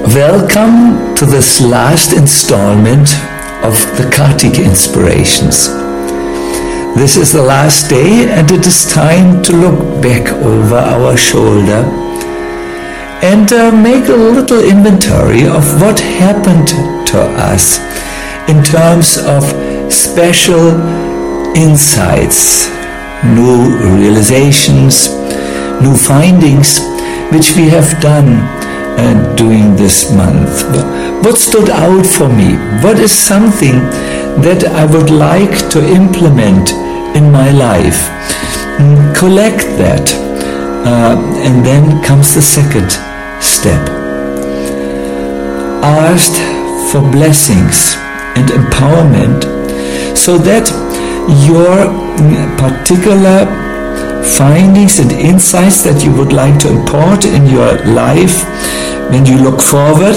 Welcome to this last installment of the Kartik Inspirations. This is the last day and it is time to look back over our shoulder and make a little inventory of what happened to us in terms of special insights, new realizations, new findings which we have done during this month. What stood out for me? What is something that I would like to implement in my life? Collect that. And then comes the second step. Ask for blessings and empowerment so that your particular findings and insights that you would like to impart in your life when you look forward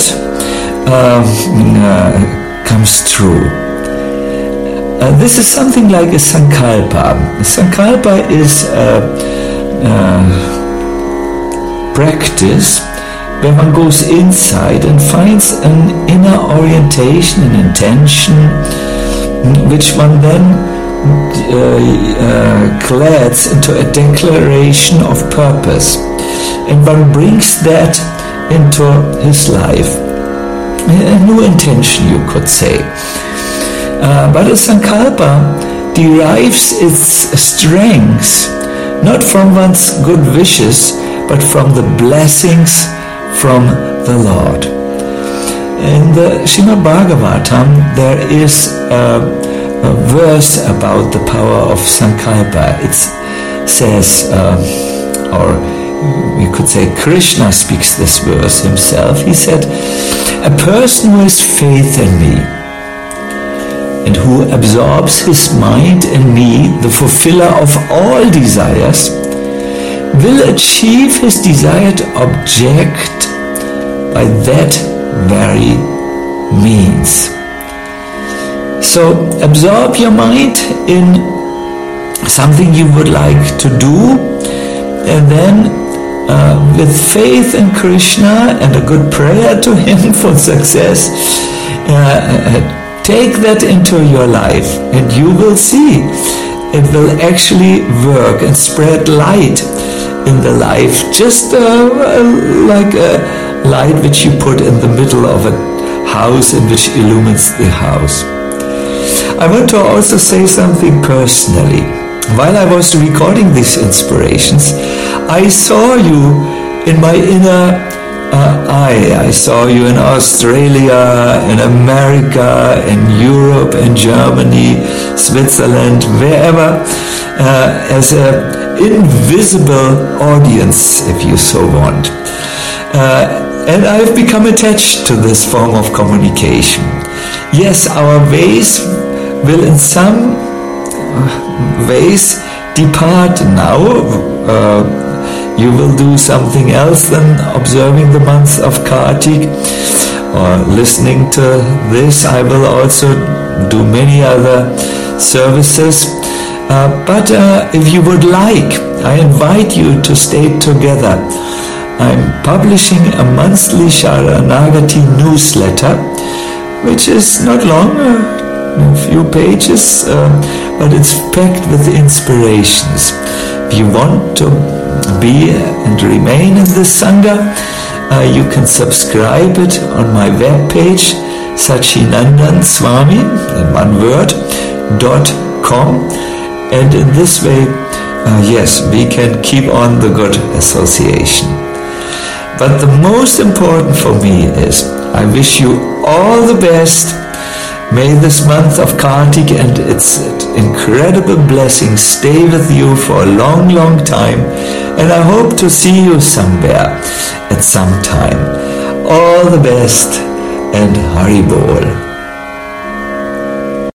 comes true. This is something like a sankalpa. Sankalpa is a practice where one goes inside and finds an inner orientation, an intention, which one then clads into a declaration of purpose, and one brings that into his life, a new intention, you could say. But a sankalpa derives its strength not from one's good wishes, but from the blessings from the Lord. In the Srimad Bhagavatam, there is a verse about the power of sankalpa. It says, or we could say Krishna speaks this verse himself. He said, "A person who has faith in me and who absorbs his mind in me, the fulfiller of all desires, will achieve his desired object by that very means." So absorb your mind in something you would like to do, and then with faith in Krishna and a good prayer to him for success, take that into your life, and you will see it will actually work and spread light in the life, just like a light which you put in the middle of a house and which illumines the house. I want to also say something personally. While I was recording these inspirations, I saw you in my inner eye. I saw you in Australia, in America, in Europe, in Germany, Switzerland, wherever, as an invisible audience, if you so want. And I've become attached to this form of communication. Yes, our ways will in some ways depart now. You will do something else than observing the month of Kartik or listening to this. I will also do many other services. But if you would like, I invite you to stay together. I'm publishing a monthly Sharanagati newsletter, which is not long, a few pages, but it's packed with inspirations. If you want to be and remain in the Sangha, you can subscribe it on my webpage, Sachinandanswami, in one word, .com, and in this way, yes, we can keep on the good association. But the most important for me is, I wish you all the best. May this month of Kartik and its incredible blessings stay with you for a long, long time, and I hope to see you somewhere at some time. All the best and Hari Bol.